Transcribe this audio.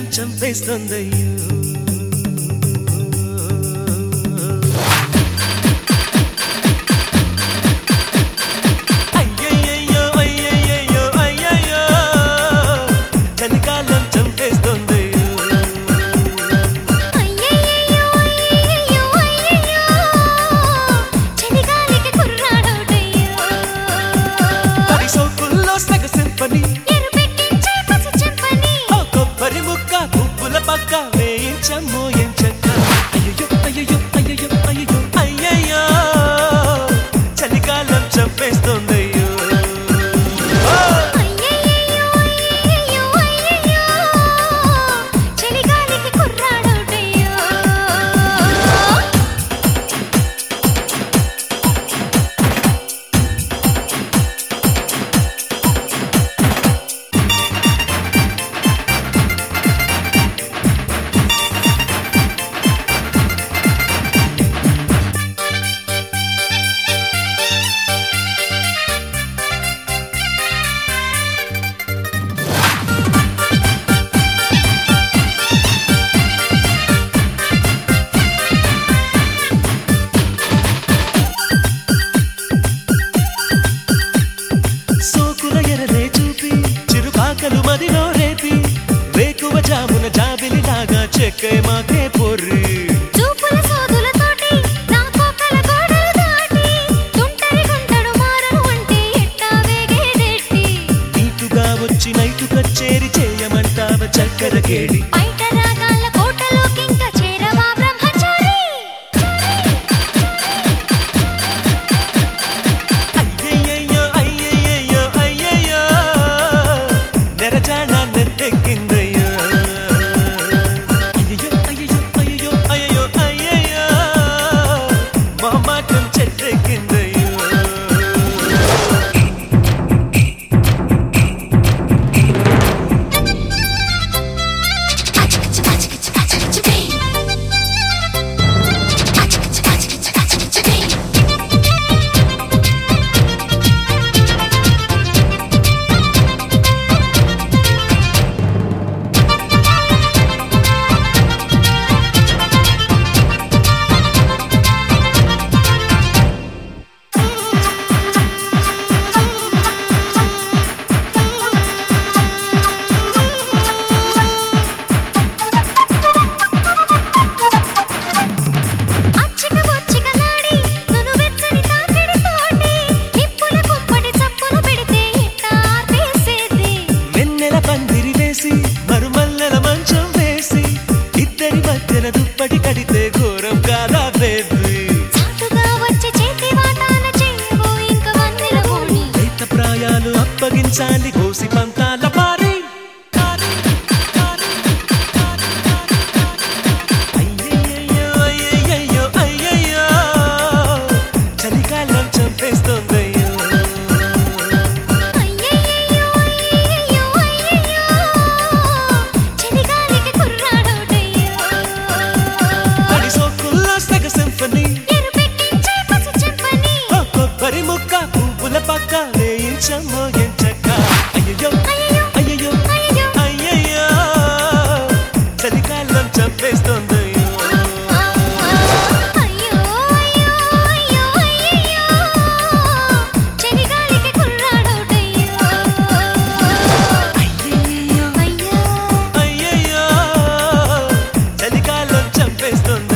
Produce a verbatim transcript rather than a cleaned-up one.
చలికాలం చంపేస్తుందయ్యో వేయించమ్మో ఎంచక్క అయ్యో అయ్యో అయ్యో అయ్యో అయ్యయ్యో చలికాలం చంపేస్తుందయ్యో మదిలో రేపి వేకువ జామున జాబిలిలాగా చెక్కే మాకే పొర్రి చూపుల సోదులతోటి నా కోకల గోడలు దాటి తుంటరి గుంటడు మారను అంటే ఎట్టా వేగేదెట్టి నీటుగా వచ్చి నైటు కచ్చేరి చేయమంటావ చక్కెర కేడి బయట రాగాల కోటలోకింక చేరవా బ్రహ్మచారి అయ్యయ్యో అయ్యయ్యో అయ్యయ్యో నెరజానా నెట్టెక్కిందయ్యో అయ్యయ్యో అయ్యయ్యో అయ్యయ్యో అయ్యయ్యో మొహమాటం చెట్టెక్కిందయ్యో మరుమల్లెల మంచం వేసి ఇద్దరి మధ్యన దుప్పటి కడితే ఘోరం కాదా బేబీ చాటుగా వచ్చి చేతి వాటాన చేయబో ఇంక వన్నెల గోణి రైత ప్రాయాలు అప్పగించాలి కోసి పంతాల పారి అయ్యయ్యో అయ్యయ్యో అయ్యయ్యో చలికాలం చంపేస్తోందయ్యో కొబ్బరి ముక్క పువ్వుల పక్క వేయించమ్మో ఎంచక్క అయ్యయ్యో అయ్యయ్యో అయ్యయ్యో చలికాలం చంపేస్తోందయ్యో అయ్యయ్యో చలికాలం చంపేస్తోంది